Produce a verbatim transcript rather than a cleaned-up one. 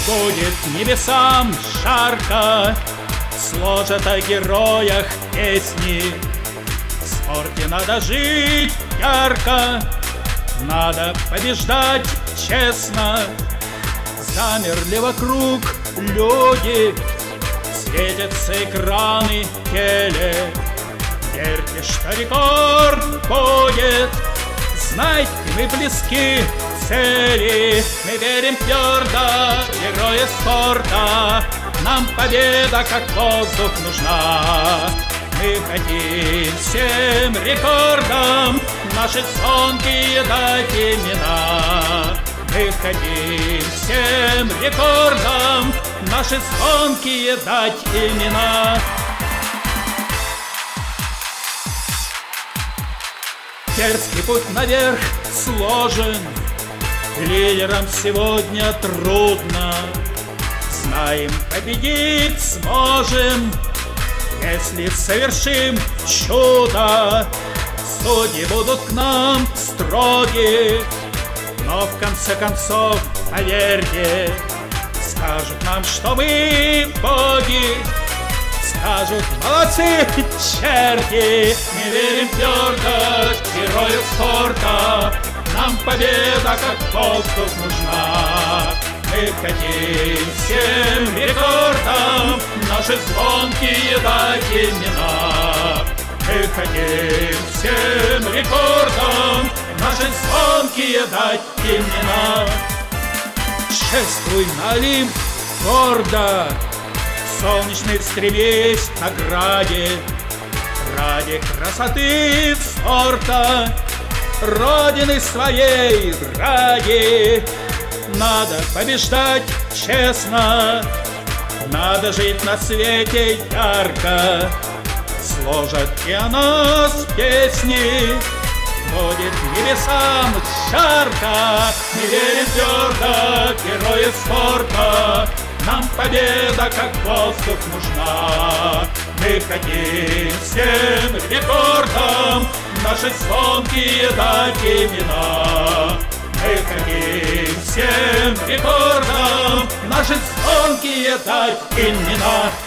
Будет небесам жарко, сложат о героях песни. В спорте надо жить ярко, надо побеждать честно. Замерли вокруг люди, светятся экраны теле. Верьте, что рекорд будет, знайте, мы близки к цели. Мы верим твердо в героя спорта, нам победа как воздух нужна. Мы хотим всем рекордам наши звонкие дать имена. Мы хотим всем рекордам наши звонкие дать имена. Дерзкий путь наверх сложен, лидерам сегодня трудно. Знаем, победить сможем, если совершим чудо. Судьи будут к нам строги, но в конце концов, поверьте, скажут нам, что мы боги. Скажут: молодцы, черти. Мы верим твердо в героев спорта, нам победа как воздух нужна. Мы хотим всем рекордам наши звонкие дать имена. Мы хотим всем рекордам наши звонкие дать имена. Шествуй на Олимп гордо, солнечный стремись к награде. Ради красоты спорта, родины своей ради. Надо побеждать честно, надо жить на свете ярко. Сложат и о нас песни, будет небесам жарко. Мы верим твердо в героев спорта, нам победа как воздух нужна. Мы хотим всем рекордам наши звонкие дать имена. Мы хотим всем рекордам наши звонкие дать имена.